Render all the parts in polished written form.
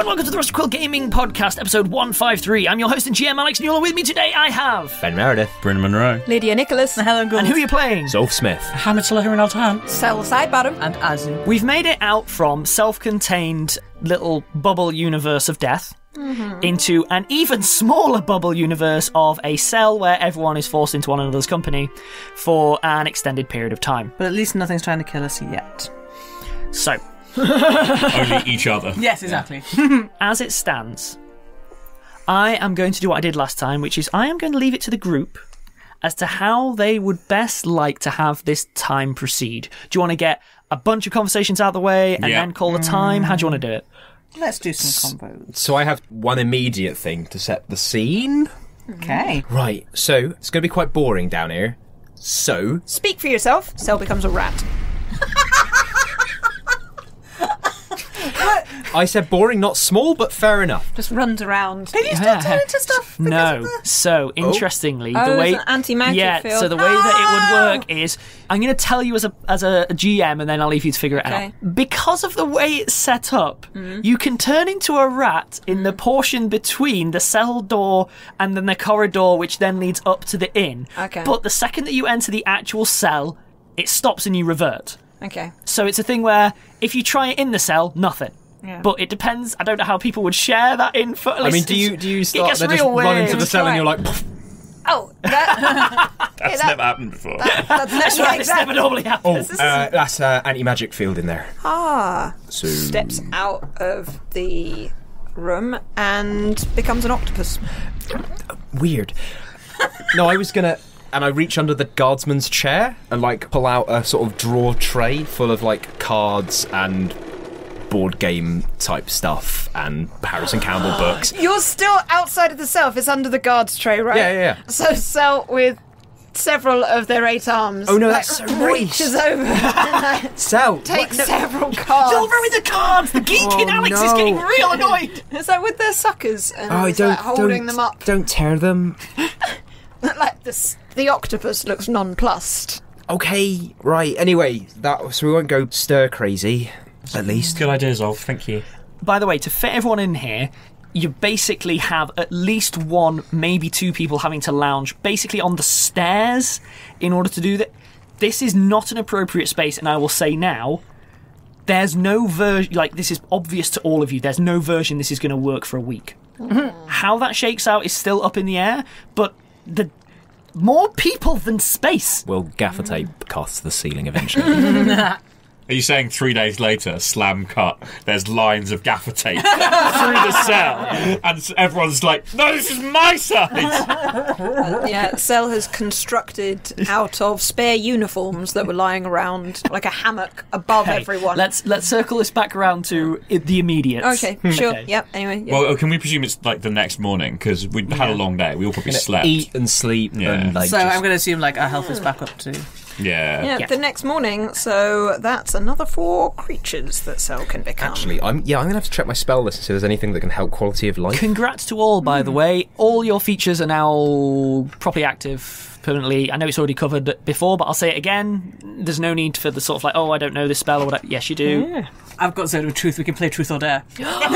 and welcome to the Rusty Quill Gaming Podcast, episode 153. I'm your host and GM, Alex Newell. With me today, I have Ben Meredith, Bryn Monroe, Lydia Nicholas, Helen Gould. And who are you playing? Zolf Smith, Hamid Salah and Altan, Cell Sidebottom, and Azu. We've made it out from self-contained little bubble universe of death into an even smaller bubble universe of a cell where everyone is forced into one another's company for an extended period of time. But at least nothing's trying to kill us yet. So, only each other. Yes, exactly. as it stands, I am going to do what I did last time, which is I am going to leave it to the group as to how they would best like to have this time proceed. Do you want to get a bunch of conversations out of the way and then call the time? How do you want to do it? Let's do some combos. So I have one immediate thing to set the scene. Okay. Right, so it's going to be quite boring down here. So, Speak for yourself. Cell becomes a rat. I said boring, not small, but fair enough. Just runs around. Can you still turn into stuff? No. So, interestingly, the there's way an anti-magic field. so the way that it would work is I'm going to tell you as a GM, and then I'll leave you to figure it Okay. out. Because of the way it's set up, you can turn into a rat in the portion between the cell door and then the corridor, which then leads up to the inn. Okay. But the second that you enter the actual cell, it stops and you revert. Okay. So it's a thing where if you try it in the cell, nothing. Yeah. But it depends. I don't know how people would share that info. I mean, do you start gets to just real run into weird. the cell and you're like, Oh, that, That's never happened before. that's Right, this never normally happens. that's anti-magic field in there. So steps out of the room and becomes an octopus. weird. No, I was gonna, and I reach under the guardsman's chair and like pull out a sort of drawer tray full of like cards and board game type stuff and Harrison Campbell books. You're still outside of the cell. If it's under the guards tray, right? Yeah. So Cell with several of their 8 arms. Oh, no, that's so reaches over and Sell. takes several cards. Silver with the cards. The geek in Alex is no. getting real annoyed. It's like with their suckers and Oh, it's like holding them up. Don't tear them. Like the octopus looks nonplussed. Okay, right. Anyway, so we won't go stir crazy. At least. Good idea, Zolf. Thank you. By the way, to fit everyone in here, you basically have at least one, maybe 2 people having to lounge basically on the stairs in order to do that. This is not an appropriate space, and I will say now, there's no version, like, this is obvious to all of you, there's no version this is going to work for a week. How that shakes out is still up in the air, but the more people than space. Will gaffer tape cast to the ceiling eventually? Are you saying 3 days later, slam cut, there's lines of gaffer tape through the cell, and everyone's like, no, this is my size! Yeah, Cell has constructed out of spare uniforms that were lying around like a hammock above Okay, everyone. Let's circle this back around to the immediates. Okay, sure. Okay. Yep. Anyway. Yep. Well, can we presume it's like the next morning? Because we had a long day. We all probably slept. Eat and sleep Yeah. and like So just... I'm going to assume like our health is back up too. Yeah. yeah, the next morning. So that's another 4 creatures that Cell can become. Actually, I'm gonna have to check my spell list and see if there's anything that can help quality of life. Congrats to all, by the way. All your features are now properly active permanently. I know it's already covered before, but I'll say it again. There's no need for the sort of like, oh, I don't know this spell or whatever. Yes, you do. I've got Zone of Truth. We can play Truth or Dare.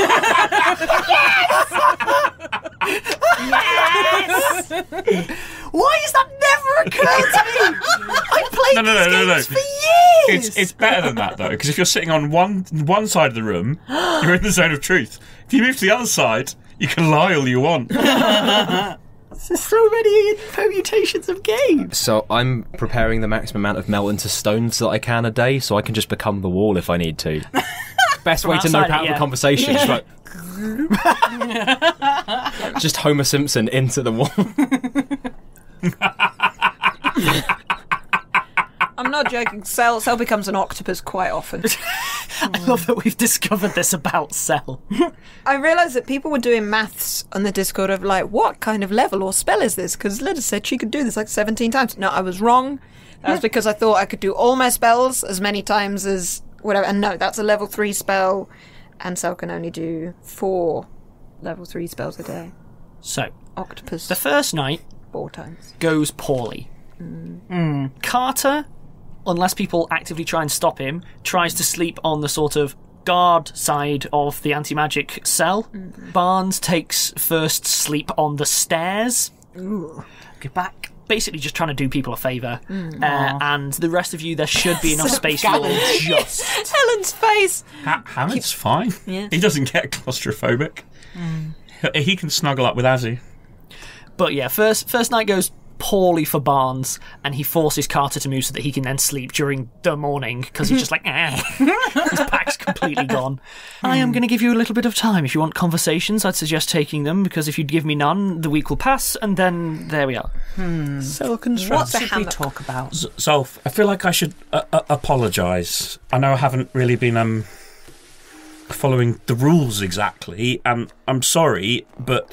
Why has that never occurred to me? I've played No. these games for years. It's better than that, though, because if you're sitting on one side of the room, you're in the zone of truth. If you move to the other side, you can lie all you want. There's so many permutations of games. So I'm preparing the maximum amount of melt into stones that I can a day, so I can just become the wall if I need to. Best way to outside nope out it, the yeah. conversation. Just like, just Homer Simpson into the wall. I'm not joking. Cell becomes an octopus quite often. I love that we've discovered this about Cell. I realised that people were doing maths on the Discord of like, what kind of level or spell is this? Because Lydia said she could do this like 17 times. No, I was wrong. That was because I thought I could do all my spells as many times as whatever. And no, that's a level 3 spell, and Cell can only do 4 level 3 spells a day. So, Octopus the first night 4 times. goes poorly. Carter, unless people actively try and stop him, tries to sleep on the sort of guard side of the anti-magic cell. Barnes takes first sleep on the stairs, Get back. basically just trying to do people a favour. And the rest of you, there should be enough space for all just... Helen's face. Hamid's fine. Yeah. He doesn't get claustrophobic. He can snuggle up with Azzy. But yeah, first night goes poorly for Barnes, and he forces Carter to move so that he can then sleep during the morning, because he's just like, his pack's completely gone. I am going to give you a little bit of time. If you want conversations, I'd suggest taking them, because if you give me none, the week will pass, and then there we are. What What's a should we hammock? talk about? Zolf, I feel like I should apologise. I know I haven't really been following the rules exactly, and I'm sorry, but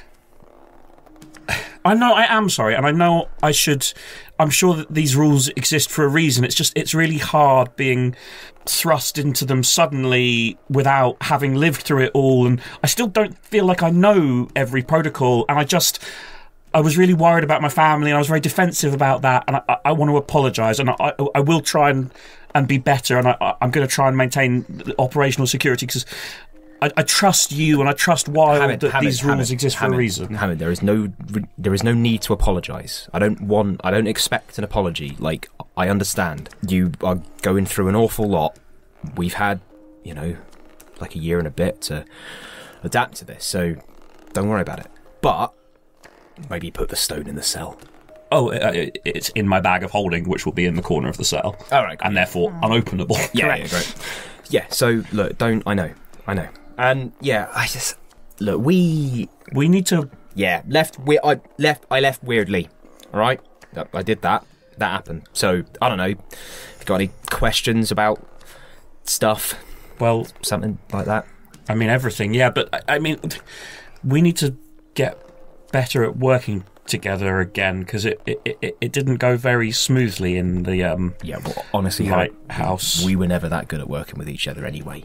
I know I am sorry, and I know I should. I'm sure that these rules exist for a reason. It's really hard being thrust into them suddenly without having lived through it all, and I still don't feel like I know every protocol, and I was really worried about my family, and I was very defensive about that, and I want to apologise, and I will try and be better, and I'm going to try and maintain the operational security, because I trust you, and I trust Wild that these rules exist for a reason. Hamid, there is no need to apologise. I don't expect an apology. Like, I understand you are going through an awful lot. We've had, like a year and a bit to adapt to this, so don't worry about it. But maybe put the stone in the cell. Oh, it's in my bag of holding, which will be in the corner of the cell. All right, and therefore unopenable. Yeah, great. Yeah, so look, I know. And yeah, we need to. Yeah, I left weirdly. All right, I did that. That happened. So I don't know. If you got any questions about stuff? Well, something like that. I mean, everything. Yeah, but I mean, we need to get better at working together again, because it didn't go very smoothly in the yeah. Well, honestly, lighthouse. We were never that good at working with each other anyway.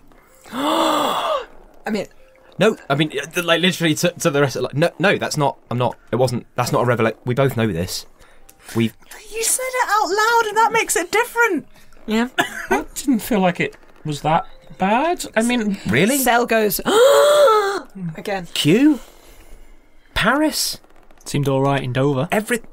I mean, no, like literally to the rest of no, that's not. I'm not. It wasn't. That's not a revelation. We both know this. You said it out loud, and that makes it different. Yeah. I didn't feel like it was that bad. I mean, really? Cell goes again. Q. Paris seemed all right in Dover.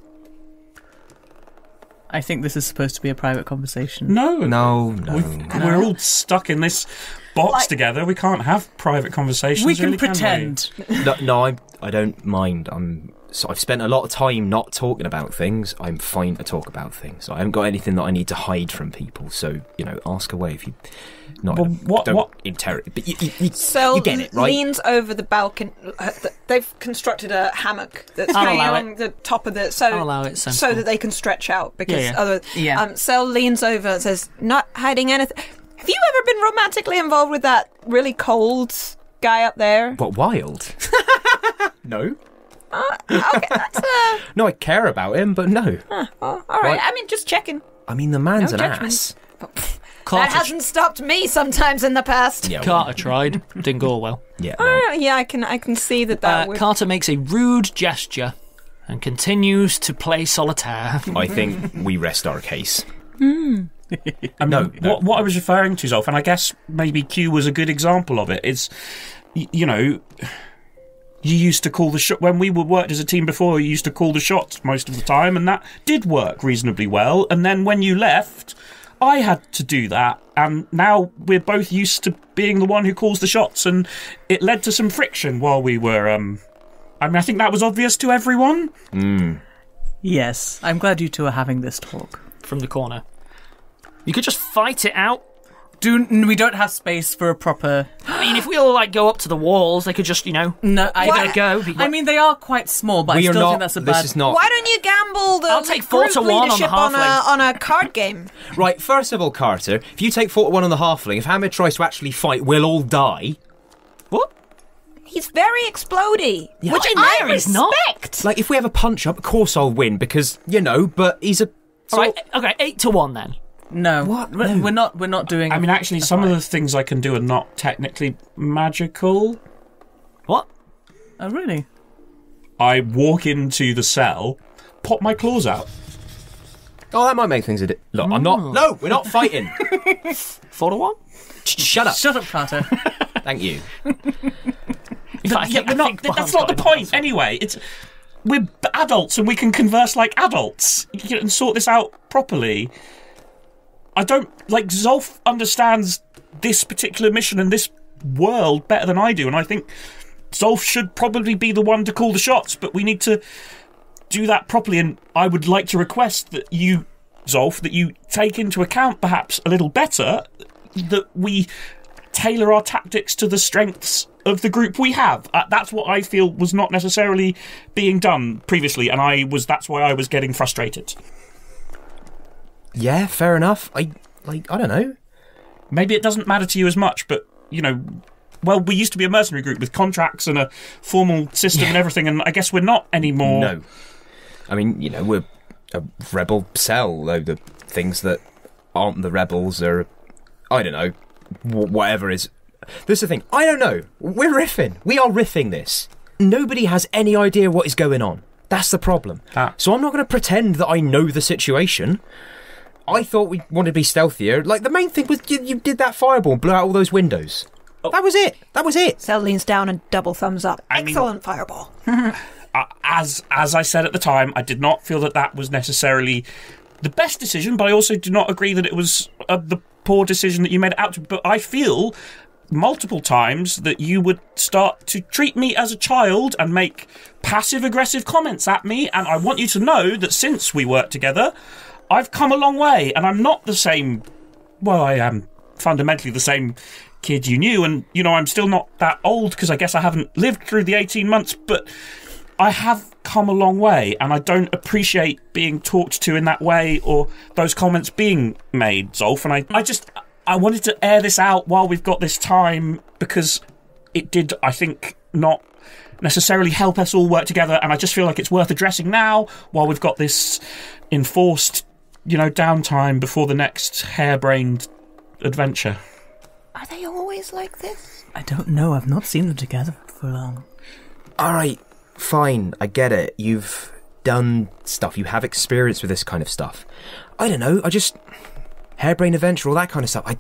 I think this is supposed to be a private conversation. No. We're all stuck in this box together. We can't have private conversations. We can really, pretend. No, I don't mind. I've spent a lot of time not talking about things. I'm fine to talk about things. I haven't got anything that I need to hide from people. So ask away if you. Don't interrogate. But you get it, right? Leans over the balcony. They've constructed a hammock that's hanging on the top of the I'll allow it, so that they can stretch out. Because Yeah. Cell leans over and says, "Not hiding anything. Have you ever been romantically involved with that really cold guy up there?" What, Wild? No. Okay, that's No, I care about him, but no. all right. I mean, just checking. I mean, the man's No an judgment. ass. That hasn't stopped me sometimes in the past. Yeah, Carter tried, didn't go well. Yeah. Yeah, I can see that would... Carter makes a rude gesture and continues to play solitaire. I think we rest our case. I mean, what I was referring to, Zolf, and I guess maybe Q was a good example of it, is, you used to call the shot when we worked as a team before. You used to call the shots most of the time, and that did work reasonably well. And then when you left, I had to do that, and now we're both used to being the one who calls the shots, and it led to some friction while we were. I think that was obvious to everyone. Yes, I'm glad you two are having this talk. From the corner, you could just fight it out. We don't have space for a proper... I mean, if we all go up to the walls, they could just, No, go. I mean, they are quite small, but I still think that's a bad... This is not... Why don't you gamble the I'll take group 4-1 on the leadership halfling. on a card game? Right, first of all, Carter, if you take 4-1 on the halfling, if Hamid tries to actually fight, we'll all die. What? He's very explodey, Yeah. which What? I No, he's not. respect. Like, if we have a punch-up, of course I'll win, because, but he's a... All right, okay, 8-1 then. No, What? We're not doing... I mean, actually, some of the things I can do are not technically magical. What? Oh, really? I walk into the cell, pop my claws out. Oh, that might make things a bit. Look, I'm not. No, we're not fighting. 4-1. Shut up. Shut up, Carter. Thank you. In fact, Yeah, I we're not, think Barnes that's not the got it point also. anyway. We're adults and we can converse like adults and sort this out properly. I don't... Like, Zolf understands this particular mission and this world better than I do, and I think Zolf should probably be the one to call the shots, but we need to do that properly, and I would like to request that you, Zolf, that you take into account perhaps a little better that we tailor our tactics to the strengths of the group we have. That's what I feel was not necessarily being done previously, and that's why I was getting frustrated. Yeah, fair enough. I don't know. Maybe it doesn't matter to you as much, but, well, we used to be a mercenary group with contracts and a formal system and everything, and I guess we're not anymore. No. I mean, we're a rebel cell, though the things that aren't the rebels are, I don't know, whatever is. This is the thing. I don't know. We're riffing. We are riffing this. Nobody has any idea what is going on. That's the problem. So I'm not going to pretend that I know the situation. I thought we wanted to be stealthier. Like, the main thing was you did that fireball and blew out all those windows. Oh. That was it. Cell leans down and double thumbs up. I mean- Excellent fireball. As I said at the time, I did not feel that was necessarily the best decision, but I also do not agree that it was the poor decision that you made it out to. But I feel multiple times that you would start to treat me as a child and make passive-aggressive comments at me, and I want you to know that since we worked together, I've come a long way, and I'm not the same... Well, I am fundamentally the same kid you knew, and, I'm still not that old, because I guess I haven't lived through the 18 months, but I have come a long way, and I don't appreciate being talked to in that way, or those comments being made, Zolf, and I wanted to air this out while we've got this time, because it did, I think, not necessarily help us all work together, and I just feel like it's worth addressing now while we've got this enforced, downtime before the next harebrained adventure. Are they always like this? I don't know. I've not seen them together for long. All right, fine. I get it. You've done stuff. You have experience with this kind of stuff. I don't know. Harebrained adventure, all that kind of stuff.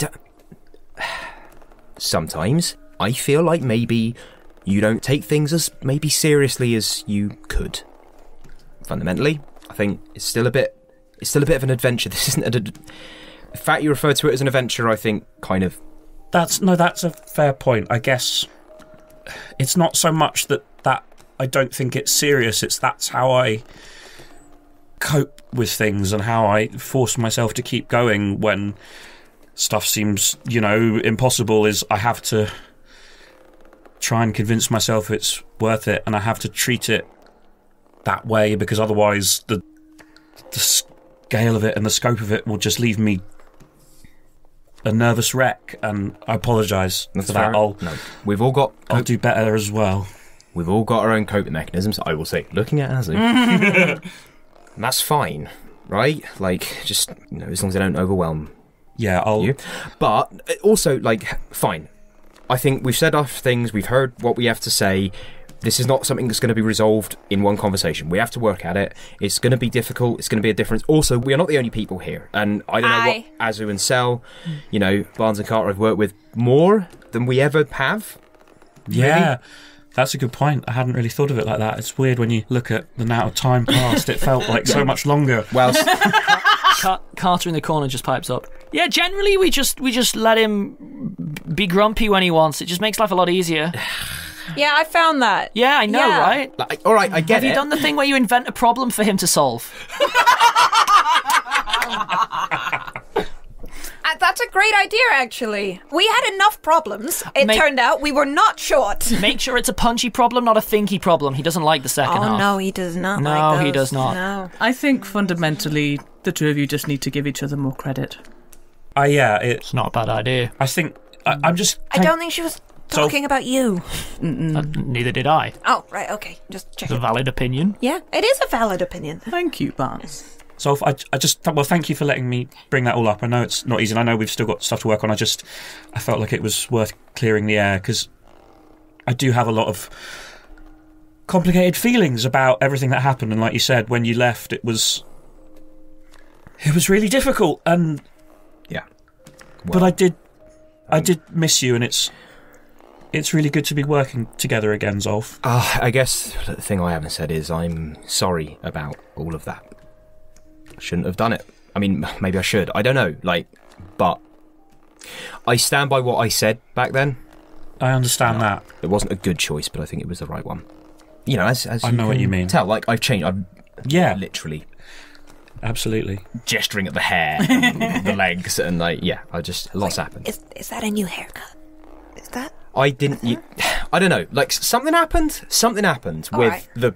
Sometimes I feel like maybe you don't take things as maybe seriously as you could. Fundamentally, I think it's still a bit of an adventure. This isn't the fact you refer to it as an adventure, I think, kind of. That's a fair point. I guess it's not so much that I don't think it's serious. That's how I cope with things and how I force myself to keep going when stuff seems, impossible. Is I have to try and convince myself it's worth it, and I have to treat it that way, because otherwise the scale of it and the scope of it will just leave me a nervous wreck, and I apologise for that. We've all got. I'll do better as well. We've all got our own coping mechanisms. I will say, looking at Azu, and that's fine, right? Like, just as long as they don't overwhelm. Yeah, you. But also, fine. I think we've said our things. We've heard what we have to say. This is not something that's going to be resolved in one conversation. We have to work at it. It's going to be difficult. It's going to be a difference. Also, we are not the only people here. And I don't know what Azu and Cell, Barnes and Carter have worked with more than we ever have. Yeah, really. That's a good point. I hadn't really thought of it like that. It's weird when you look at the amount of time passed. It felt like so much longer. Well, Carter in the corner just pipes up. Yeah, generally we just let him be grumpy when he wants. It just makes life a lot easier. Yeah, I found that. Yeah, I know, Yeah. right? all right, I get Have you done the thing where you invent a problem for him to solve? That's a great idea, actually. We had enough problems. It turned out we were not short. Make sure it's a punchy problem, not a thinky problem. He doesn't like the second half. Oh, no, he does not No, like those. he does not. No. I think fundamentally the two of you just need to give each other more credit. It's not a bad idea. I think I'm just. I don't think she was talking about you. Neither did I. Oh, right, okay. Just check It's a it. valid opinion. Yeah, it is a valid opinion. Thank you, Barnes. So thank you for letting me bring that all up. I know it's not easy, and I know we've still got stuff to work on. I felt like it was worth clearing the air, because I do have a lot of complicated feelings about everything that happened. And like you said, when you left, it was It was really difficult, and Yeah. but I did miss you, and it's really good to be working together again, Zolf. I guess the thing I haven't said is I'm sorry about all of that. I shouldn't have done it. I mean, maybe I should. I don't know. But I stand by what I said back then. I understand that. It wasn't a good choice, but I think it was the right one. You know, as I know what you mean. Tell, I've changed. I'm literally absolutely gesturing at the hair, the legs, and a lot's happened. Is that a new haircut? Is that? I didn't. I don't know. Something happened. Something happened with right. the.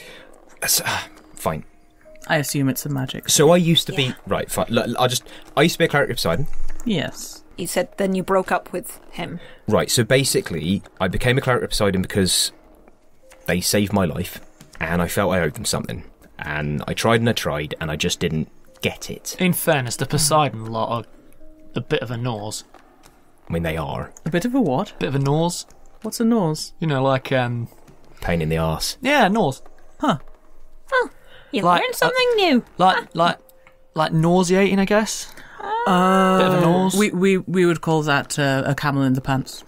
Fine. I assume it's a magic. So I used to be right. Fine. I used to be a cleric of Poseidon. Yes. You said then you broke up with him. Right. So basically, I became a cleric of Poseidon because they saved my life, and I felt I owed them something. And I tried, and I just didn't get it. In fairness, the Poseidon lot are a bit of a nose. I mean, they are A bit of a what? Bit of a nose. What's a nose? You know, like pain in the arse. yeah, nose. You Like, learned something new. Like nauseating, I guess. Bit of a nose. We would call that a camel in the pants.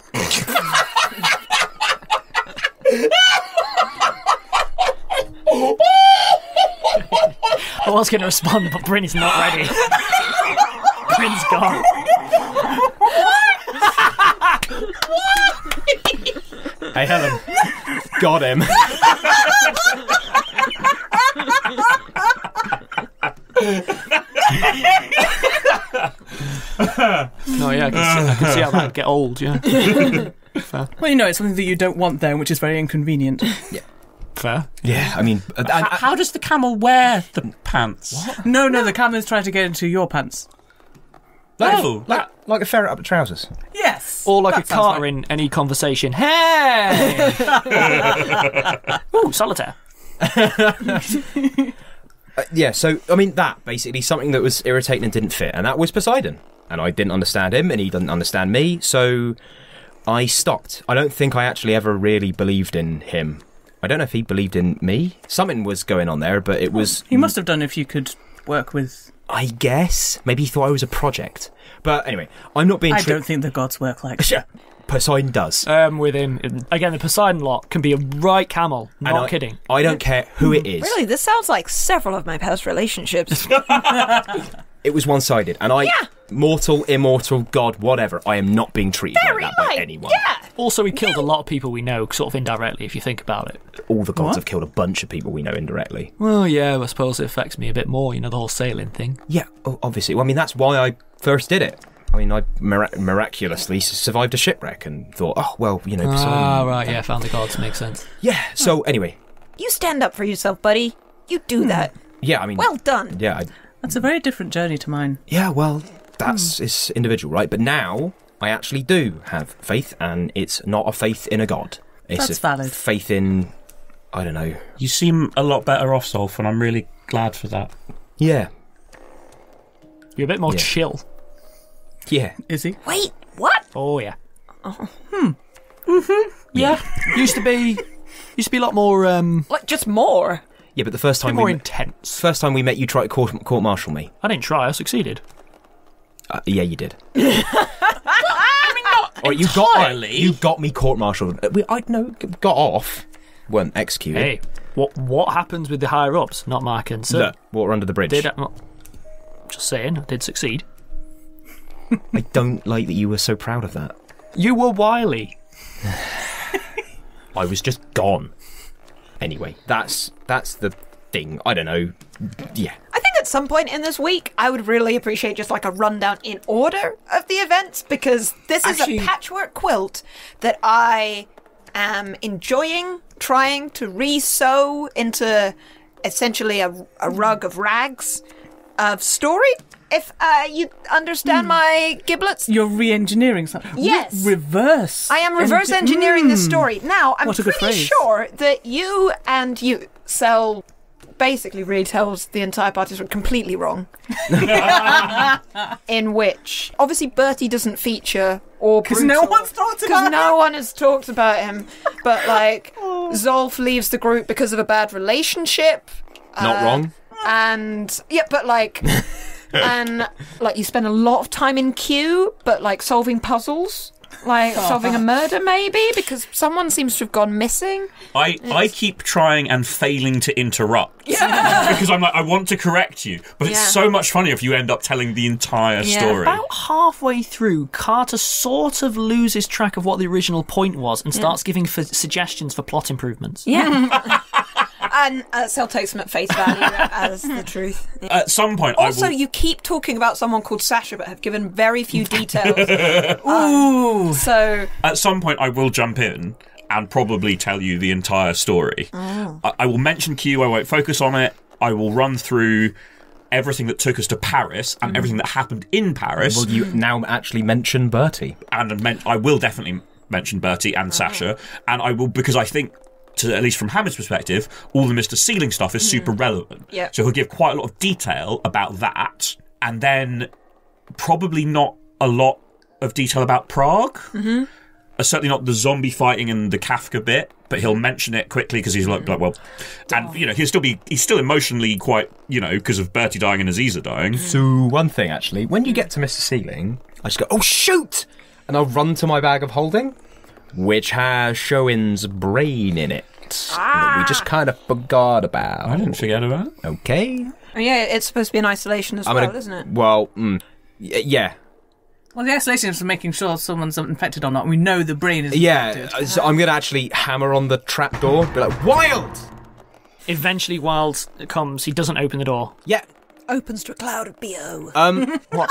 I was going to respond, but Bryn is not ready. Bryn's gone. Hey, Helen. Got him. No, yeah, I can see how that would get old, yeah. Well, you know, it's something that you don't want then, which is very inconvenient. Fair. Yeah, I mean... How does the camel wear the pants? No, the camel is trying to get into your pants. like a ferret up the trousers. Yes. Or like that a sounds Carter right. in any conversation. Hey! Ooh, solitaire. Yeah, so, I mean, that, basically, something that was irritating and didn't fit, and that was Poseidon. And I didn't understand him, and he didn't understand me, so I stopped. I don't think I actually ever really believed in him. I don't know if he believed in me. Something was going on there, but it was... He must have done if you could work with... I guess. Maybe he thought I was a project. But anyway, I'm not being... I don't think the gods work like that. Poseidon does. With him. Again, the Poseidon lot can be a right camel. Not kidding. I don't care who it is. Really, this sounds like several of my past relationships. It was one-sided, and mortal, immortal, god, whatever, I am not being treated like that by anyone. Yeah. Also, we killed a lot of people we know, sort of indirectly, if you think about it. All the gods What? have killed a bunch of people we know indirectly. Well, yeah, I suppose it affects me a bit more, the whole sailing thing. Yeah, obviously. Well, I mean, that's why I first did it. I mean, I miraculously survived a shipwreck and thought, Poseidon. Right, yeah, found the gods, makes sense. Yeah, so anyway. You stand up for yourself, buddy. You do that. Yeah, I mean... Well done. Yeah, That's a very different journey to mine. yeah, well, it's individual, right? But now, I actually do have faith, and it's not a faith in a god. It's That's a valid. faith in... I don't know. You seem a lot better off, Zolf, and I'm really glad for that. Yeah. You're a bit more Yeah. chill. Yeah. Is he? Wait, what? Oh, yeah. Yeah. Used to be a lot more, Like, just more? Yeah, but the first time more we intense. first time we met, you tried to court-martial me. I didn't try, I succeeded. Yeah, you did. I mean, not Or entirely. you got me court-martialed. Got off. Weren't executed. Hey, what happens with the higher-ups? Not my concern. Look, water under the bridge. Just saying, I did succeed. I don't like that you were so proud of that. You were wily. I was just gone. Anyway, that's the thing. I don't know. Yeah. I think at some point in this week, I would really appreciate just like a rundown in order of the events, because this is Actually- a patchwork quilt that I am enjoying trying to re-sew into essentially a rug of rags of story. If you understand my giblets. You're re-engineering something. Yes. Reverse. I am reverse engineering this story. Now, I'm What a good pretty phrase. sure that you sell basically retells the entire party story completely wrong. In which, obviously, Bertie doesn't feature or Because no one's talked because about no one has talked about him. But like, Zolf leaves the group because of a bad relationship. Not wrong. And yeah, but like, and like you spend a lot of time in queue, but like solving puzzles, like solving a murder maybe, because someone seems to have gone missing. I keep trying and failing to interrupt. Because I'm like, I want to correct you, but it's so much funnier if you end up telling the entire story. About halfway through, Carter sort of loses track of what the original point was and starts giving suggestions for plot improvements. Yeah. And Cell takes them at face value as the truth. At some point, Also, I will... you keep talking about someone called Sasha, but have given very few details. Ooh. So At some point, I will jump in and probably tell you the entire story. I will mention Q, I won't focus on it. I will run through everything that took us to Paris and everything that happened in Paris. Will you now actually mention Bertie? And I will definitely mention Bertie and Sasha. And I will, because I think, at least from Hamid's perspective, all the Mr. Ceiling stuff is super relevant. Yeah. So he'll give quite a lot of detail about that. And then probably not a lot of detail about Prague. Certainly not the zombie fighting and the Kafka bit, but he'll mention it quickly because he's like, well, and he's still emotionally quite, because of Bertie dying and Aziza dying. So one thing actually, when you get to Mr. Ceiling, I just go, oh shoot, and I'll run to my bag of holding, which has Shoin's brain in it that we just kind of forgot about. I didn't forget about it. Okay. yeah, it's supposed to be in isolation as well, isn't it? Well, yeah. Well, the isolation is for making sure someone's infected or not. We know the brain is Yeah, infected. so I'm going to actually hammer on the trapdoor, be like, Wild! Eventually, Wild comes. He doesn't open the door. Yeah. Opens to a cloud of BO. What?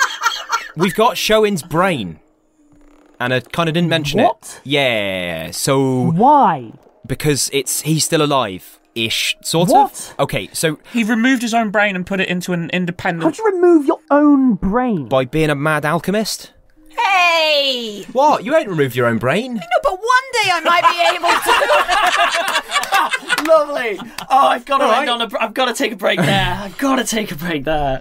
We've got Shoin's brain. And I kind of didn't mention What? it. Yeah, so... Why? Because he's still alive-ish, sort What? of. Okay, so He removed his own brain and put it into an independent... How'd you remove your own brain? by being a mad alchemist... Hey! What? You ain't removed your own brain? No, but one day I might be able to. Lovely. Oh, I've got to All end right. on I've got to take a break there. I've got to take a break there.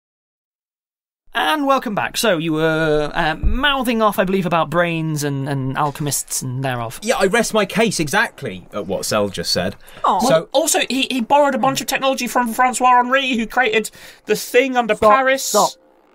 And welcome back. So you were mouthing off, I believe, about brains and alchemists and thereof. Yeah, I rest my case exactly at what Sel just said. Oh. So, Also, he borrowed a bunch of technology from Francois Henri, who created the thing under Paris. Stop.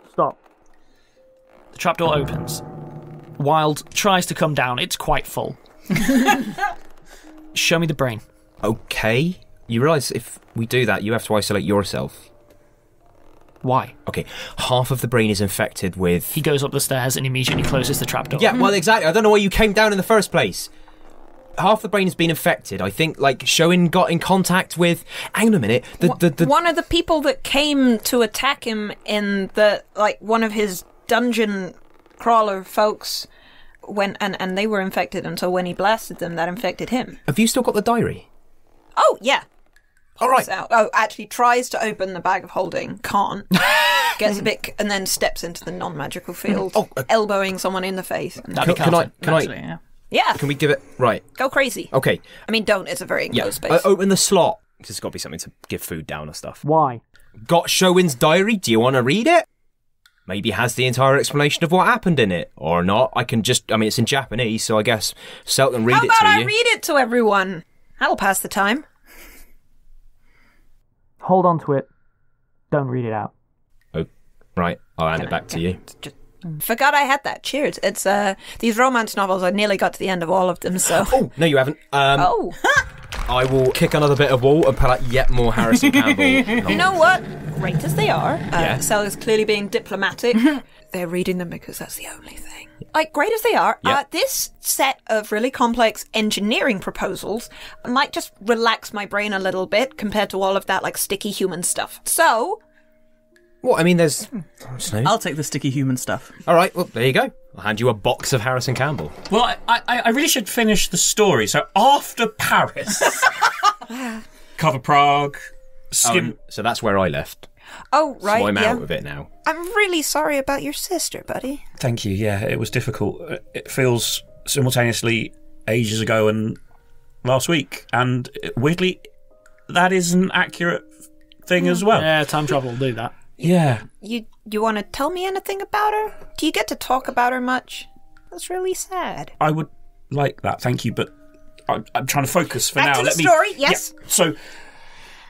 The trapdoor opens. Wild tries to come down. It's quite full. Show me the brain. okay. You realise if we do that, you have to isolate yourself. Why? Okay, half of the brain is infected with... He goes up the stairs and immediately closes the trapdoor. Yeah, well, exactly. I don't know why you came down in the first place. Half the brain has been infected. I think, Shoin got in contact with... Hang on a minute. The One of the people that came to attack him in the one of his dungeon crawler folks went and they were infected until when he blasted them, that infected him. Have you still got the diary? Oh yeah. All right. So, actually tries to open the bag of holding, can't. Gets a bit and then steps into the non-magical field, elbowing someone in the face. That'd be Can I... Naturally, yeah. Yeah, Can we give it... Right. go crazy. Okay. I mean, don't. It's a very Yeah. enclosed space. Open the slot. There's got to be something to give food down or stuff. Why? Got Shoin's diary. Do you want to read it? Maybe it has the entire explanation of what happened in it. Or not. I can just... I mean, it's in Japanese, so I guess Sel can read How it about to I you. read it to everyone? That'll pass the time. Hold on to it. Don't read it out. Oh, right. I'll hand it back to you. Forgot I had that. Cheers. It's these romance novels. I nearly got to the end of all of them. So. Oh, no, you haven't. Oh. I will kick another bit of wall and pull out yet more Harrison Campbell. You know what? Great as they are, Yeah. Sel is clearly being diplomatic. They're reading them because that's the only thing. Great as they are, Yeah. this set of really complex engineering proposals might just relax my brain a little bit compared to all of that, sticky human stuff. So, What? I mean, there's... Snow. I'll take the sticky human stuff. All right, well, there you go. I'll hand you a box of Harrison Campbell. Well, I really should finish the story. So after Paris, cover Prague, skim... So that's where I left. oh, right, So I'm yeah. out of it now. I'm really sorry about your sister, buddy. Thank you. Yeah, it was difficult. It feels simultaneously ages ago and last week, and weirdly, that is an accurate thing as well. Yeah, time travel will do that. Yeah. You want to tell me anything about her? Do you get to talk about her much? That's really sad. I would like that. Thank you, but I'm trying to focus for Back now. to the story, yes. Yeah. So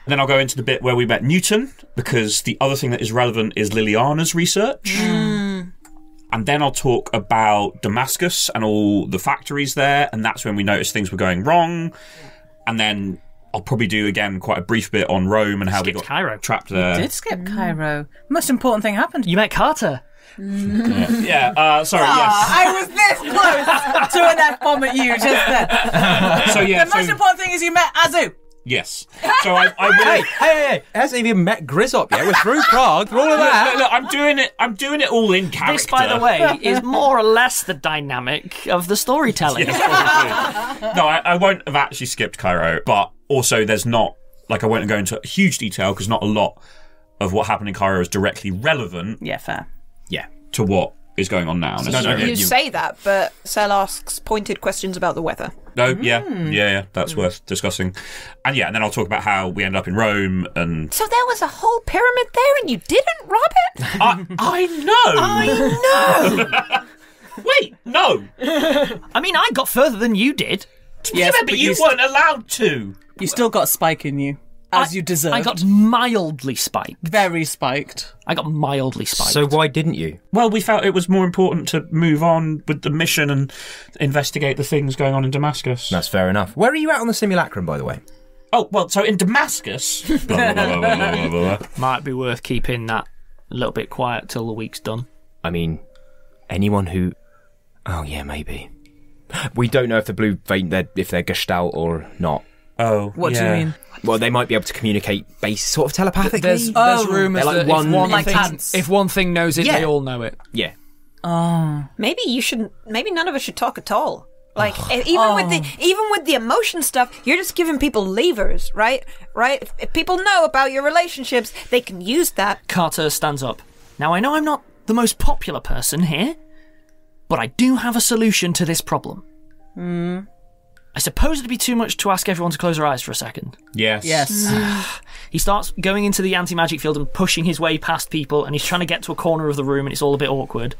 Then I'll go into the bit where we met Newton, because the other thing that is relevant is Liliana's research. And then I'll talk about Damascus and all the factories there, and that's when we noticed things were going wrong. And then I'll probably do, again, quite a brief bit on Rome and how we got Cairo. trapped there. Did skip Cairo. Most important thing happened. You met Carter. Sorry, yes. I was this close to an F-bomb at you just then. So, yeah, The most important thing is you met Azu. yes. So I will... Hey! Hasn't even met Grizzop yet. We're through Prague, through all of that. Look, I'm doing it all in character. This, by the way, is more or less the dynamic of the storytelling. Yes, probably. No, I won't have actually skipped Cairo, but also there's not, like, I won't go into huge detail because not a lot of what happened in Cairo is directly relevant Yeah, fair. Yeah. to what is going on now. necessarily. You say that, but Sel asks pointed questions about the weather. No, yeah, that's worth discussing. And yeah, and then I'll talk about how we end up in Rome and... So there was a whole pyramid there and you didn't rob it? I know! I know! Wait, no! I mean, I got further than you did. Yes, but you weren't allowed to! You still got spike in you, as you deserved. I got mildly spiked. very spiked. I got mildly spiked. So why didn't you? Well, we felt it was more important to move on with the mission and investigate the things going on in Damascus. That's fair enough. Where are you at on the simulacrum, by the way? Oh, well, so in Damascus... blah, blah, blah, blah, blah, blah, blah. Might be worth keeping that a little bit quiet till the week's done. I mean, anyone who... Oh, yeah, maybe. We don't know if the blue vein, if they're Gestalt or not. Oh, What do you mean? Well, they might be able to communicate sort of telepathically. There's rumours They're like that one- Like pants. if one thing knows it, Yeah. they all know it. Yeah. Maybe you shouldn't. Maybe none of us should talk at all. Like even with the emotion stuff, you're just giving people levers, right? Right? If people know about your relationships, they can use that. Carter stands up. Now, I know I'm not the most popular person here, but I do have a solution to this problem. I suppose it'd be too much to ask everyone to close their eyes for a second. Yes. Yes. He starts going into the anti-magic field and pushing his way past people, and he's trying to get to a corner of the room, and it's all a bit awkward.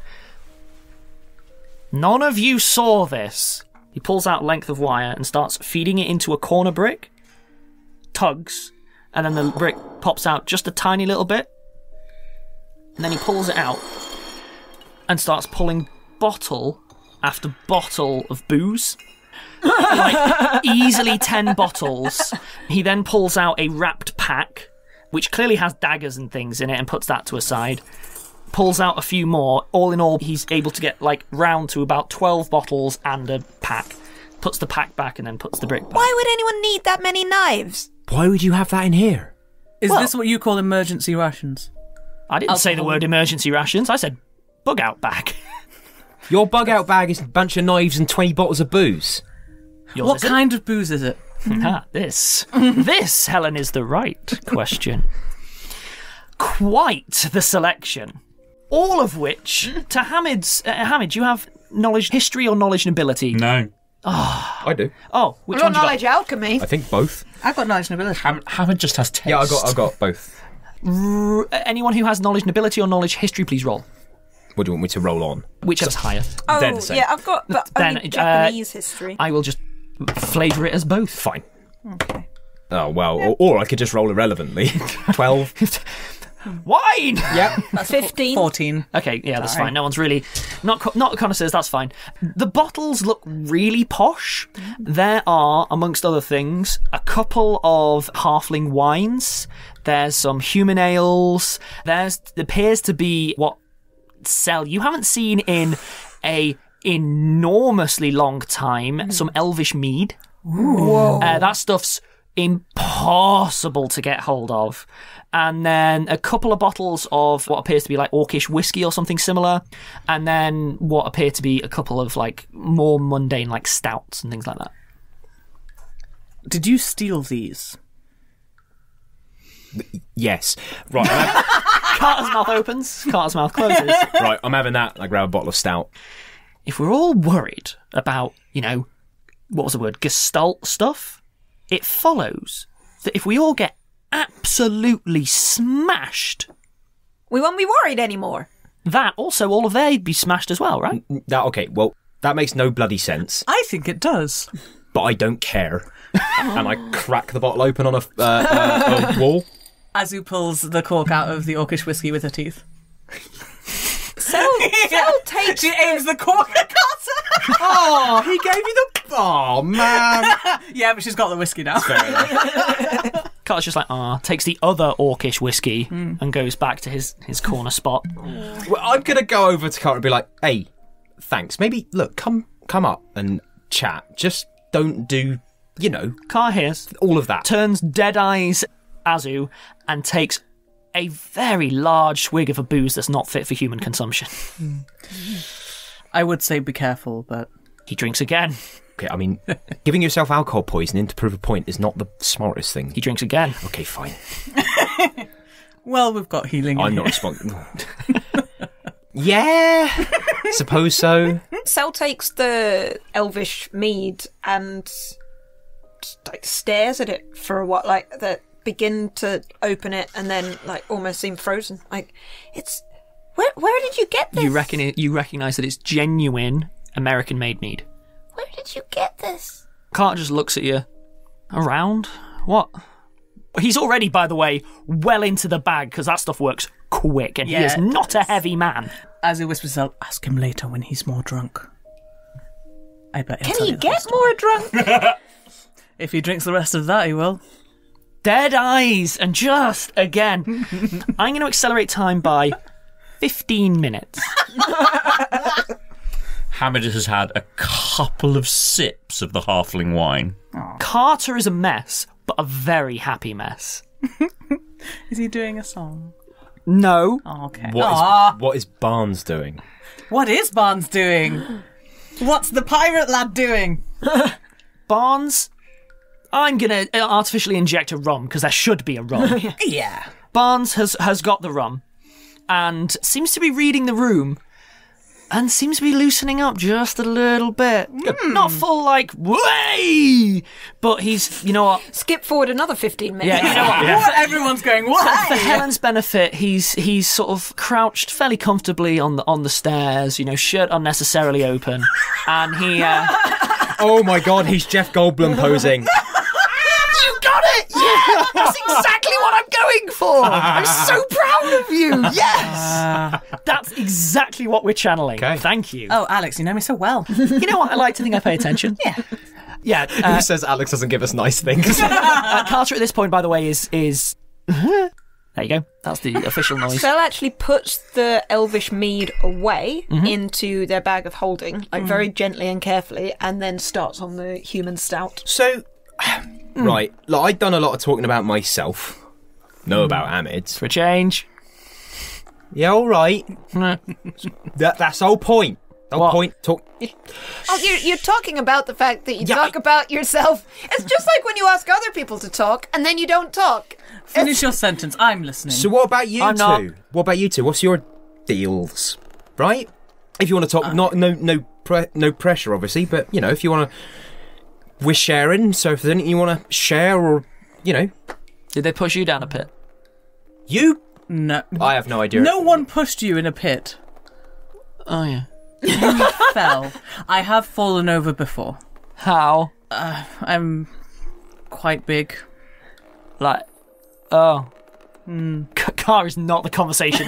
None of you saw this. He pulls out a length of wire and starts feeding it into a corner brick, tugs, and then the brick pops out just a tiny little bit, and then he pulls it out and starts pulling bottle after bottle of booze. Like, easily 10 bottles. He then pulls out a wrapped pack, which clearly has daggers and things in it, and puts that to a side. Pulls out a few more. All in all, he's able to get like round to about 12 bottles and a pack. Puts the pack back and then puts the brick back. Why would anyone need that many knives? Why would you have that in here? Is Well- this what you call emergency rations? I didn't say the Alcohol. word emergency rations. I said bug out bag. Your bug-out bag is a bunch of knives and 20 bottles of booze. Yours What isn't. kind of booze is it? This, Helen, is the right question. Quite the selection. All of which, to Hamid's... Hamid, do you have knowledge, history or knowledge and ability? No. I do. Oh, which Well, one do you knowledge alchemy. I think both. I've got knowledge and ability. Hammond just has taste. Yeah, I got both. got? Anyone who has knowledge and ability or knowledge history, please roll. What do you want me to roll on? Whichever's higher. They're Oh, the same. yeah, I've got but Then, only Japanese history. I will just flavour it as both. Fine. Okay. Oh, well, or I could just roll irrelevantly. 12. Wine! Yep. That's 15. 14. Okay, yeah, that's Sorry. fine. No one's really... Not connoisseurs, that's fine. The bottles look really posh. There are, amongst other things, a couple of halfling wines. There's some human ales. There appears to be what you haven't seen in a enormously long time, some elvish mead. That stuff's impossible to get hold of. And then a couple of bottles of what appears to be like orcish whiskey or something similar. And then what appear to be a couple of like more mundane like stouts and things like that. Did you steal these? Yes. Right, Carter's mouth opens, Carter's mouth closes. right, I'm having that. I grab a bottle of stout. If we're all worried about, what was the word, Gestalt stuff, it follows that if we all get absolutely smashed, We won't be worried anymore. that also all of they'd be smashed as well, right? Okay, well, that makes no bloody sense. I think it does. but I don't care. And I crack the bottle open on a wall. Azu pulls the cork out of the orcish whiskey with her teeth. Cell takes. She aims the cork at Carter. Oh, he gave you the... Oh, man. Yeah, but she's got the whiskey now. Carter's just like, takes the other orcish whiskey and goes back to his corner spot. Well, I'm going to go over to Carter and be like, hey, thanks. Maybe, look, come up and chat. Just don't do, Car hears, all of that. turns dead eyes Azu and takes a very large swig of a booze that's not fit for human consumption. I would say be careful, but... He drinks again. Okay, I mean, giving yourself alcohol poisoning to prove a point is not the smartest thing. He drinks again. Okay, fine. Well, we've got healing. I'm not responsible. Yeah, suppose so. Cell takes the elvish mead and stares at it for a while, begin to open it and then almost seem frozen. It's where did you get this? You recognise that it's genuine American-made mead. Where did you get this? Carter just looks at you. Around? What? He's already, by the way, well into the bag because that stuff works quick and he is not a heavy man. Azu whispers out, ask him later when he's more drunk. I bet he'll Can tell he you the whole get story. more drunk? If he drinks the rest of that, he will. Dead eyes, and just again, I'm going to accelerate time by 15 minutes. Hamid has had a couple of sips of the halfling wine. Carter is a mess, but a very happy mess. Is he doing a song? No. Oh, okay. What is Barnes doing? What is Barnes doing? What's the pirate lad doing? Barnes, I'm going to artificially inject a rum, because there should be a rum. Yeah. Barnes has got the rum, and seems to be reading the room, and seems to be loosening up just a little bit. Not full, way! But he's, you know what? Skip forward another 15 minutes. Yeah, you know what? What? Everyone's going, what? For Helen's benefit, he's sort of crouched fairly comfortably on the stairs, shirt unnecessarily open, and he... Oh my god, he's Jeff Goldblum posing. You got it! Yeah! That's exactly what I'm going for! I'm so proud of you! Yes! That's exactly what we're channeling. Okay. Thank you. Oh, Alex, you know me so well. You know what? I like to think I pay attention. Yeah. Yeah. Who says Alex doesn't give us nice things? Carter at this point, by the way, is... There you go. That's the official noise. Cell actually puts the elvish mead away into their bag of holding, very gently and carefully, and then starts on the human stout. So, right, I've done a lot of talking about myself. Know about Amids. For a change. Yeah, all right. That's the whole point. The whole What? point. Talk. Oh, you're talking about the fact that you talk about yourself. It's just like when you ask other people to talk, and then you don't talk. Finish your sentence. I'm listening. So, what about you I'm two? not. What about you two? What's your deals? Right? If you want to talk, no pressure, obviously. But if you want to, we're sharing. So, if there's anything you want to share, or Did they push you down a pit? you, No. I have no idea. No one pushed you in a pit. Oh, yeah. Fell. I have fallen over before. How? I'm quite big. Car is not the conversation.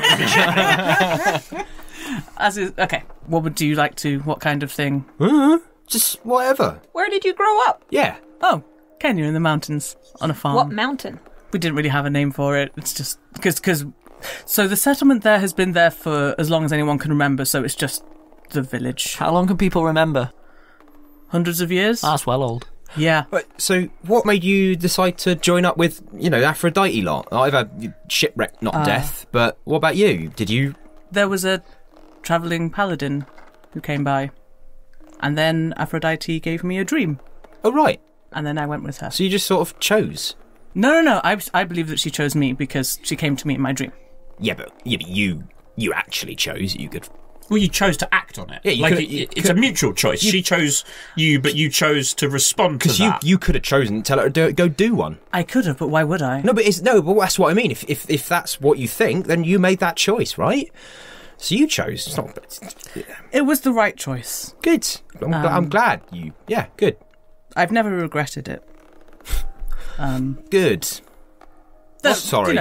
Okay. What do you like to? What kind of thing? Just whatever. Where did you grow up? Yeah. Oh, Kenya in the mountains on a farm. What mountain? We didn't really have a name for it. It's just because. So the settlement there has been there for as long as anyone can remember. So it's just the village. How long can people remember? Hundreds of years. That's well old. Yeah. But, so, what made you decide to join up with, Aphrodite lot? I've had shipwreck, not death. But what about you? Did you? There was a travelling paladin who came by, and then Aphrodite gave me a dream, Oh, right. and then I went with her. So you just sort of chose. No. I believe that she chose me because she came to me in my dream. Yeah, but you actually chose. You could. Well, you chose to act on it. Yeah, It's a mutual choice. She chose you, but you chose to respond to Because that. you could have chosen to tell her to go do one. I could have, but why would I? No, but that's what I mean. If that's what you think, then you made that choice, right? So you chose. It's not It was the right choice. good. I'm glad you. Yeah, good. I've never regretted it. Good. Sorry.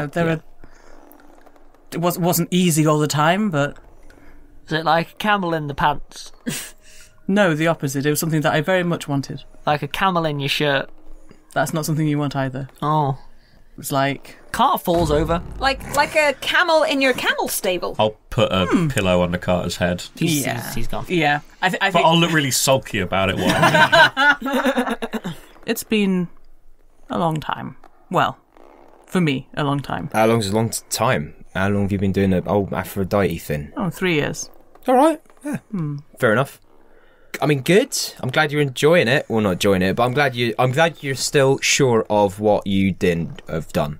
It wasn't easy all the time, but Is it like a camel in the pants? no, the opposite. It was something that I very much wanted. Like a camel in your shirt? That's not something you want either. Oh. It was like... Cart falls over. Like a camel in your camel stable. I'll put a pillow under Carter's head. He's gone. Yeah. I But think I'll look really sulky about it while it's been a long time. Well, for me, a long time. How long's a long time? How long have you been doing the old Aphrodite thing? Oh, 3 years. All right. Yeah. Fair enough. I mean, good. I'm glad you're enjoying it. Well, not enjoying it, but I'm glad you're still sure of what you didn't have done.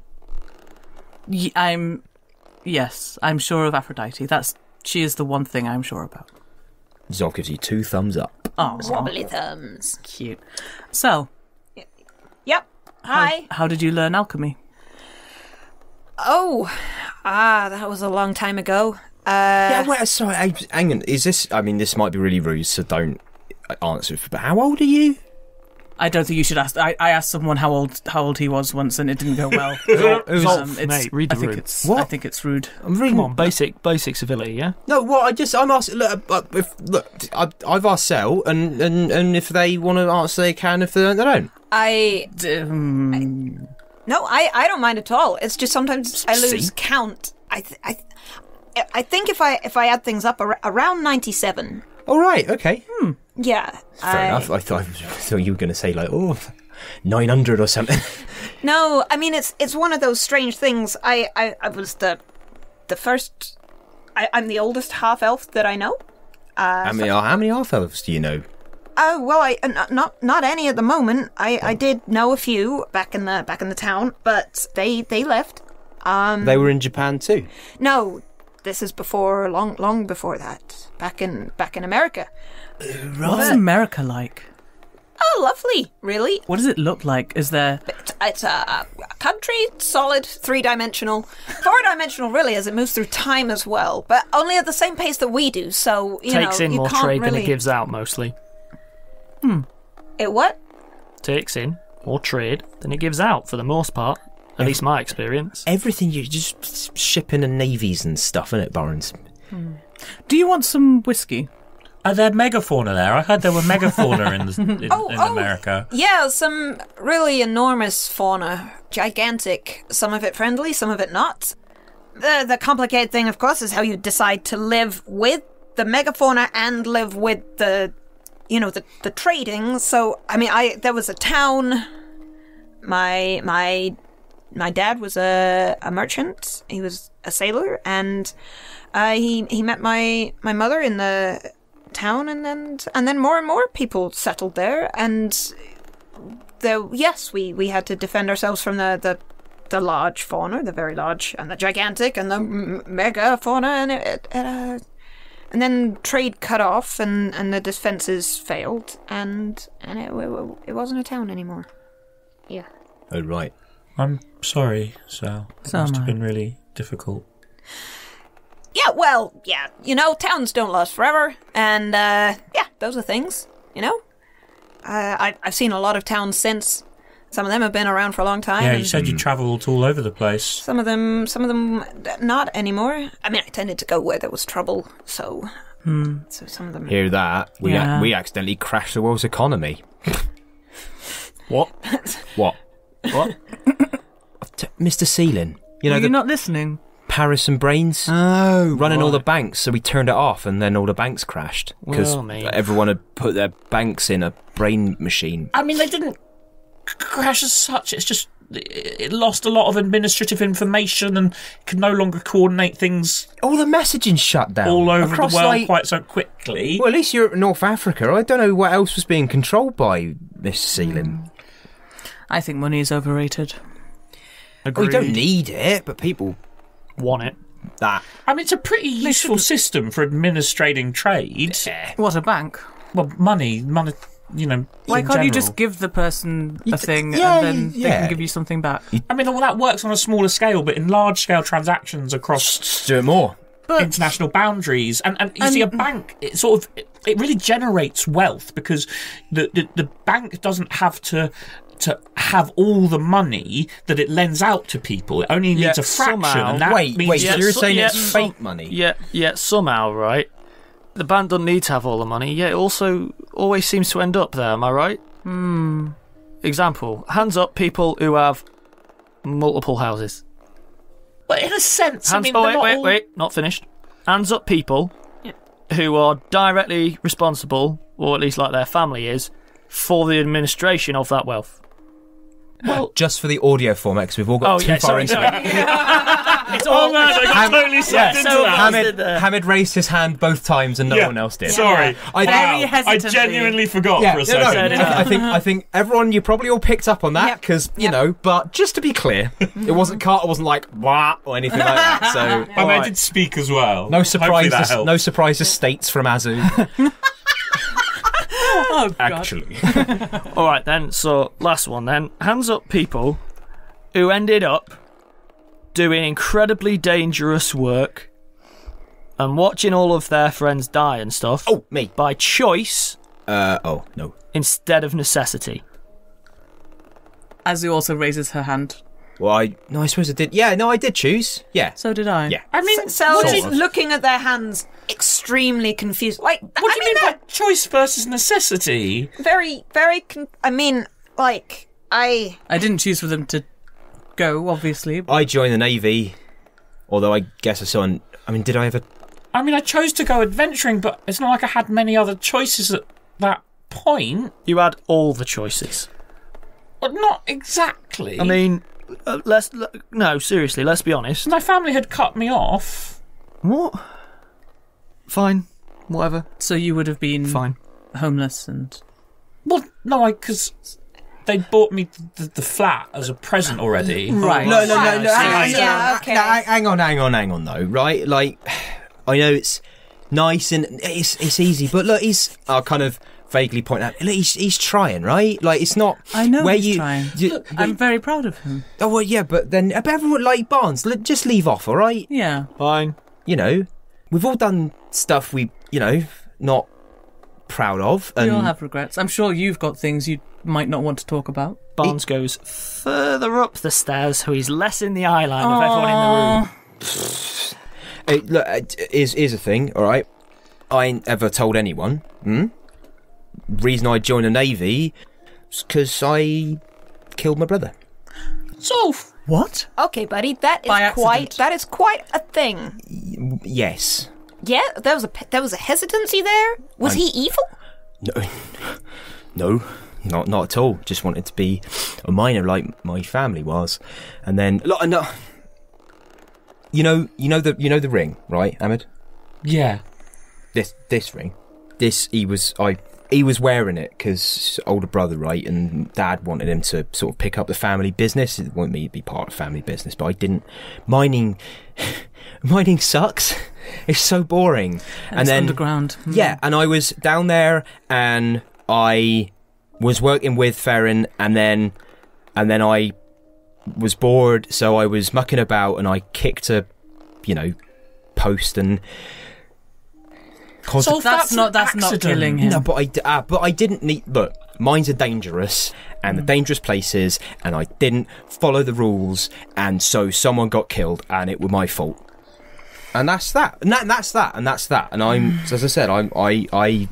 Yes, I'm sure of Aphrodite. She is the one thing I'm sure about. Zol gives you 2 thumbs up. Oh, Wobbly thumbs. cute. So, Yep. Hi. how did you learn alchemy? Oh. That was a long time ago. Yeah, wait, sorry, hang on. Is this... I mean, this might be really rude, so don't answer. But how old are you? I don't think you should ask. I asked someone how old he was once, and it didn't go well. Mate, read the room. I think it's rude. I'm reading... Come on, basic civility, yeah? No, well, I'm asking... Look, I've asked Sel, and if they want to answer, they can. If they don't, they don't. No, I don't mind at all. It's just sometimes I lose count. I think if I add things up around 97. All right, okay. Yeah. Fair enough. I thought you were going to say, 900 or something. No, I mean, it's one of those strange things. I was the first... I'm the oldest half-elf that I know. How many half-elves do you know? Oh, well, not any at the moment. I did know a few back in the town, but they left. They were in Japan too? No, this is long before that. Back in America. What's America like? Oh, lovely, really. What does it look like? Is there... It's a country, solid, 3-dimensional. 4-dimensional, really, as it moves through time as well, but only at the same pace that we do, so, Takes in you more can't trade really... than it gives out, mostly. It what? Takes in more trade than it gives out, for the most part. At least my experience. Everything, you're just shipping and navies and stuff, isn't it, Barons? Do you want some whiskey? Are there megafauna there? I heard there were megafauna in America. Yeah, some really enormous fauna. Gigantic. Some of it friendly, some of it not. The complicated thing, of course, is how you decide to live with the megafauna and live with the trading. So, I mean, there was a town. My dad was a merchant. He was a sailor, and he met my mother in the town, and then more and more people settled there, and we had to defend ourselves from the large fauna, the very large, and the gigantic, and the mega fauna, and then trade cut off, and the defenses failed, and it wasn't a town anymore. Yeah. Oh, right. I'm sorry, Sal. It must have been really difficult. Yeah, well, yeah, towns don't last forever, and, those are things, I've seen a lot of towns since. Some of them have been around for a long time. Yeah, you said you travelled all over the place. Some of them not anymore. I mean, I tended to go where there was trouble, so some of them... Hear that? We accidentally crashed the world's economy. What? What? Mr. Seelan. You're not listening? Paris and Brains. Oh, running all the banks, so we turned it off, and then all the banks crashed because everyone had put their banks in a brain machine. I mean, they didn't crash as such. It's just it lost a lot of administrative information and could no longer coordinate things. All the messaging shut down all over across, the world quite so quickly. Well, at least Europe and North Africa. I don't know what else was being controlled by Mr. Seelan. I think money is overrated. We don't need it, but people want it. That. I mean, it's a pretty useful system for administrating trade. What, a bank? Well, money, Why can't you just give the person a thing and then they can give you something back? I mean, well, that works on a smaller scale, but in large-scale transactions across... Just do it more. international boundaries. And you see, a bank, it really generates wealth because the bank doesn't have to have all the money that it lends out to people. It only needs a fraction. somehow. And that Wait, means so you're saying it's fake money? Yeah, somehow, right? The bank doesn't need to have all the money, yet it also always seems to end up there, am I right? Example, hands up people who have multiple houses. But in a sense, Wait, not finished. Hands up people who are directly responsible, or at least like their family is, for the administration of that wealth. Well, just for the audio format, because we've all got too far into it. It's all man, I got totally sucked into that. Hamid raised his hand both times and no one else did. Sorry. I I genuinely forgot for a second. I think everyone, you probably all picked up on that because you know. But just to be clear, it wasn't Carter wasn't like wah or anything like that. So I did speak as well. no surprises. States from Azu. Oh, God. Actually, All right then. So last one then. Hands up people who ended up doing incredibly dangerous work and watching all of their friends die and stuff. Oh, me. By choice Oh no. instead of necessity. Azu also raises her hand. Well, I suppose I did. Yeah, no, I did choose. Yeah. So did I. Yeah. I mean, Selby's looking at their hands, extremely confused. Like, what do you mean by choice versus necessity? very, very. I didn't choose for them to go, obviously. I joined the Navy, although I guess I saw. Did I ever? I mean, I chose to go adventuring, but it's not like I had many other choices at that point. You had all the choices. But not exactly. I mean, no, seriously, let's be honest. My family had cut me off. What? Fine, whatever. So you would have been Fine. homeless and... Well, no, because they bought me the flat as a present already. Right. No. Hang on, though. Right, like I know it's nice and it's easy, but look, he's. I'll kind of vaguely point out. Look, he's trying, right? Like it's not. I know where he's trying. I'm very proud of him. Oh well, yeah, but then everyone like Barnes. Just leave off, all right? Yeah. Fine. You know, we've all done stuff we, not proud of. We And all have regrets. I'm sure you've got things you might not want to talk about. Barnes goes further up the stairs, so he's less in the eye line of everyone in the room. Hey, look, here's the thing, all right? I ain't ever told anyone. Reason I joined the Navy is because I killed my brother. So, What? okay, buddy, that By is quite a thing. Yes. Yeah, there was a hesitancy there. Was he evil? No, not at all. Just wanted to be a minor like my family was, and then no. You know the ring, right, Ahmed? yeah. This ring, he was wearing it because older brother, right, and Dad wanted him to sort of pick up the family business. He wanted me to be part of family business, but I didn't. Mining sucks. It's so boring. And then underground. Yeah, and I was down there and I was working with Ferrin, and then I was bored, so I was mucking about and I kicked a post and So That's not killing him. no, but I didn't need. Look, mines are dangerous, and the dangerous places, and I didn't follow the rules, and so someone got killed, and it was my fault. And that's that, and that's that, and that's that. And I'm, as I said, I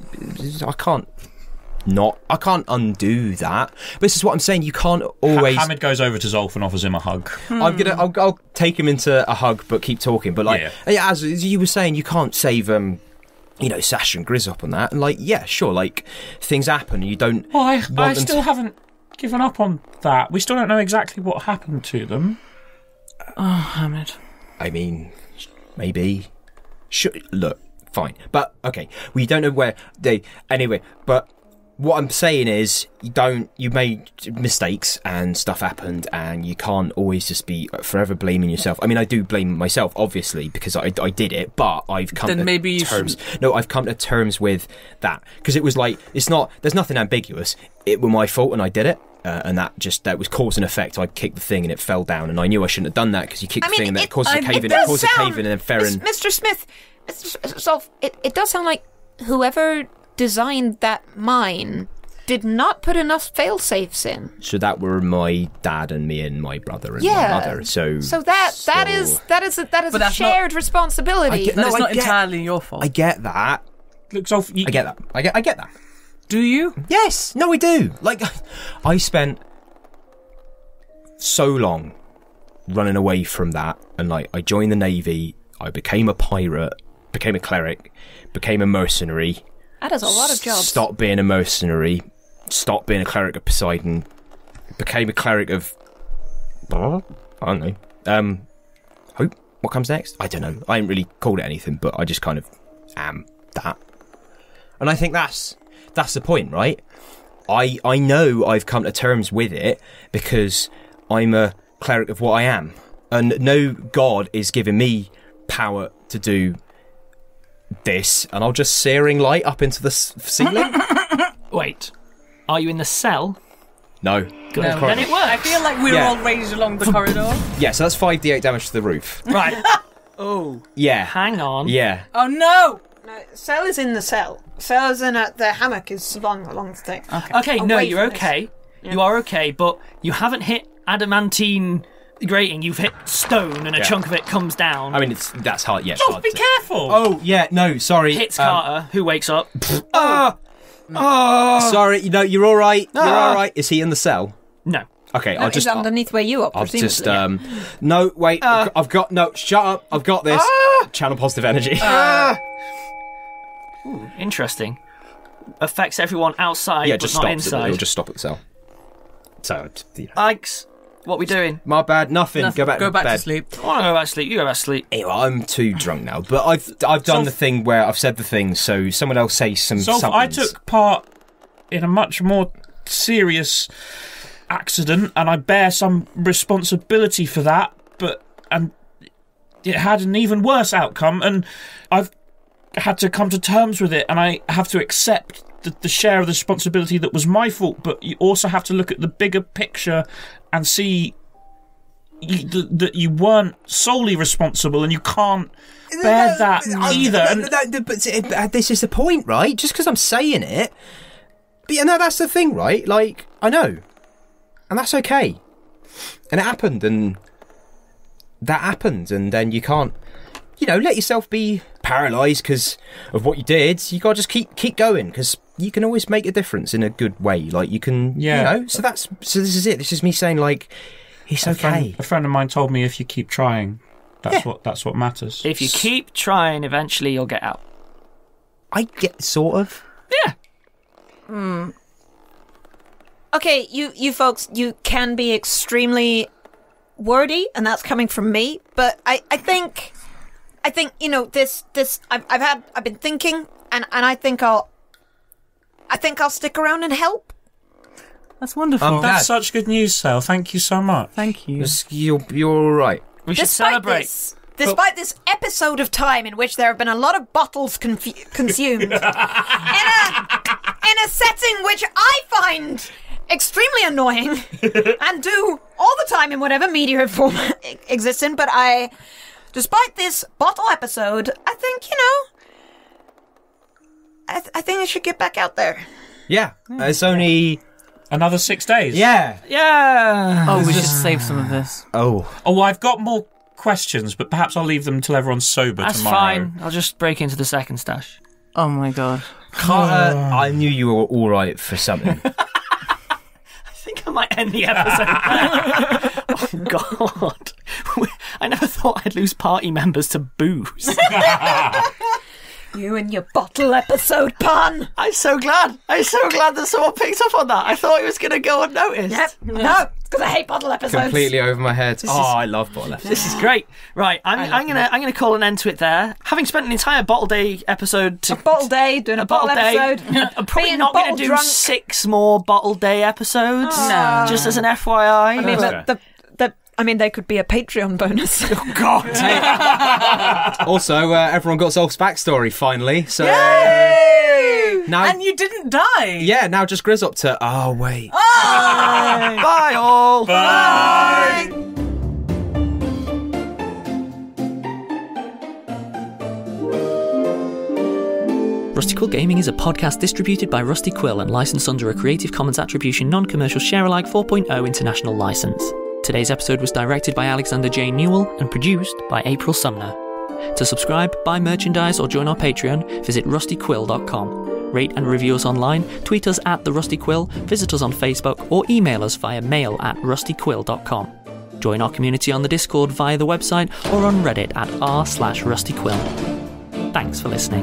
can't undo that. But this is what I'm saying. You can't always. Hamid goes over to Zolf and offers him a hug. I'll take him into a hug, but keep talking. But as you were saying, you can't save Sasha and Grizzop on that. And sure, things happen. And you don't. Well, I still haven't given up on that. We still don't know exactly what happened to them. Oh, Hamid. I mean, maybe. Sure, look, fine, but okay. We don't know where they. Anyway, but. What I'm saying is, you made mistakes and stuff happened, and you can't always just be forever blaming yourself. I mean, I do blame myself, obviously, because I did it, but I've come to terms. No, I've come to terms with that because it was there's nothing ambiguous. It was my fault, and I did it, and that was cause and effect. I kicked the thing and it fell down, and I knew I shouldn't have done that because you kick the thing and then it causes a cave in. It caused a cave in, and then Farron. Mr. Smith, Zolf, it does sound like whoever designed that mine did not put enough fail safes in. So that were my dad and me and my brother and my mother. So that is a shared responsibility. But it's not entirely your fault. I get that. Look, Zolf, I get that. I get that. Do you? Yes. No, I do. Like, I spent so long running away from that, and like, I joined the Navy. I became a pirate, became a cleric, became a mercenary. That is a lot of jobs. Stopped being a mercenary. Stopped being a cleric of Poseidon. Became a cleric of... I don't know. Hope? What comes next? I don't know. I ain't really called it anything, but I just kind of am that. And I think that's the point, right? I know I've come to terms with it because I'm a cleric of what I am. And no god is giving me power to do this, and I'll just searing light up into the ceiling. Wait, are you in the cell? No. Good. No. Then it works. I feel like we're all raged along the corridor. Yeah, so that's 5d8 damage to the roof. Right. Oh. Yeah. Hang on. Yeah. Oh no! No, cell is in the cell. Cell is in the hammock is along the thing. Okay, no, Away you're from this. okay. Yeah. You are okay, but you haven't hit adamantine grating. You've hit stone, and a chunk of it comes down. I mean, that's hard. Yeah. Zolf, be careful. Oh, yeah. No, sorry. Hits Carter, who wakes up. Sorry. You're all right. You're all right. Is he in the cell? No. Okay, No, I'll just. it's underneath where you are. I'll just. presumably. No, wait. I've got. No, shut up. I've got this. Channel positive energy. Ooh, interesting. Affects everyone outside, yeah, but just not stop. inside. It'll just stop at the cell. So, Ike's, what we doing? my bad. Nothing. Go back. Go back bed. to sleep. I want to go back to sleep. You go back to sleep. Anyway, I'm too drunk now, but I've done the thing where I've said the thing, so someone else say some. Zolf, somethings. I took part in a much more serious accident, and I bear some responsibility for that, and it had an even worse outcome, and I've had to come to terms with it, and I have to accept the share of the responsibility that was my fault, but you also have to look at the bigger picture and see that you weren't solely responsible, and you can't bear that either. But this is the point, right? Just because I'm saying it. But yeah, no, that's the thing, right? Like, I know. And that's okay. And it happened, and that happened, and then you can't, let yourself be paralysed because of what you did. You got to just keep going, because you can always make a difference in a good way. Like, you can, So this is it. This is me saying, like, it's okay. A friend of mine told me if you keep trying, that's what matters. If you keep trying, eventually you'll get out. I get sort of. Yeah. Okay, you folks, you can be extremely wordy, and that's coming from me. But I think this I've been thinking, and I think I'll stick around and help. That's wonderful. That's such good news, Sal. Thank you so much. Thank you. You're all right. We should celebrate. Despite this episode of time in which there have been a lot of bottles consumed, in a setting which I find extremely annoying and do all the time in whatever media form exists in, but despite this bottle episode, I think, I think I should get back out there. Yeah, it's only Another 6 days. Yeah. Oh, we should save some of this. Oh, well, I've got more questions, but perhaps I'll leave them until everyone's sober That's tomorrow. fine. I'll just break into the second stash. Oh my god. Carter, I knew you were all right for something. I think I might end the episode. Oh, God. I never thought I'd lose party members to booze. You and your bottle episode pun. I'm so glad that someone picked up on that. I thought it was going to go unnoticed. Yep. No, because I hate bottle episodes. Completely over my head. I love bottle episodes. This is great. Right, I'm gonna call an end to it there. Having spent an entire bottle day episode to A bottle day, doing a bottle episode. I'm probably Being not going bottle to do drunk. 6 more bottle day episodes. No. Just as an FYI. I mean, I mean, they could be a Patreon bonus. Oh God. Also, everyone got Zolf's backstory finally. So Yay! Now, And you didn't die. yeah, now just Grizz up to. Oh wait. Bye all. Bye. Rusty Quill Gaming is a podcast distributed by Rusty Quill and licensed under a Creative Commons Attribution Non-Commercial Share-alike 4.0 international license. Today's episode was directed by Alexander J. Newell and produced by April Sumner. To subscribe, buy merchandise or join our Patreon, visit rustyquill.com. Rate and review us online, tweet us at The Rusty Quill, visit us on Facebook or email us via mail@rustyquill.com. Join our community on the Discord via the website or on Reddit at r/rustyquill. Thanks for listening.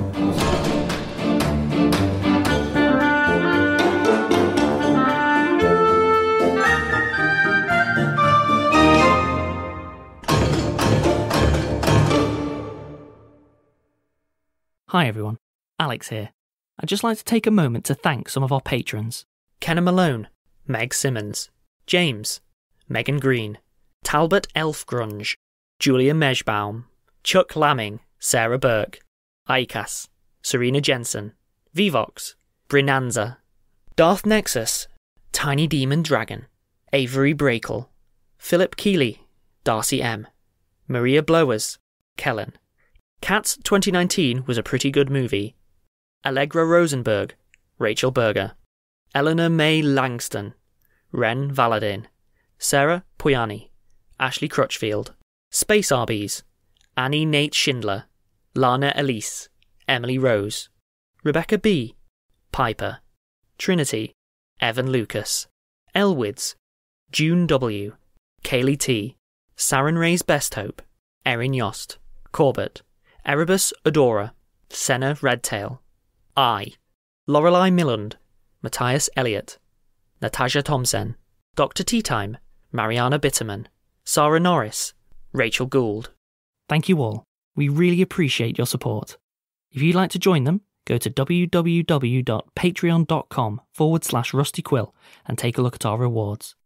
Hi everyone, Alex here. I'd just like to take a moment to thank some of our patrons. Kenna Malone, Meg Simmons, James, Megan Green, Talbot Elfgrunge, Julia Mejbaum, Chuck Lamming, Sarah Burke, Ikas, Serena Jensen, Vivox, Brinanza, Darth Nexus, Tiny Demon Dragon, Avery Brakel, Philip Keeley, Darcy M, Maria Blowers, Kellen. Cats 2019 was a pretty good movie. Allegra Rosenberg, Rachel Berger, Eleanor May Langston, Ren Valadin, Sarah Poyani, Ashley Crutchfield, Space Arby's, Annie Nate Schindler, Lana Elise, Emily Rose, Rebecca B, Piper, Trinity, Evan Lucas, Elwids, June W, Kaylee T, Saren Ray's Best Hope, Erin Yost, Corbett, Erebus Adora, Senna Redtail, I, Lorelei Milland, Matthias Elliott, Natasha Thompson, Dr. Teatime, Mariana Bitterman, Sarah Norris, Rachel Gould. Thank you all. We really appreciate your support. If you'd like to join them, go to www.patreon.com/rustyquill and take a look at our rewards.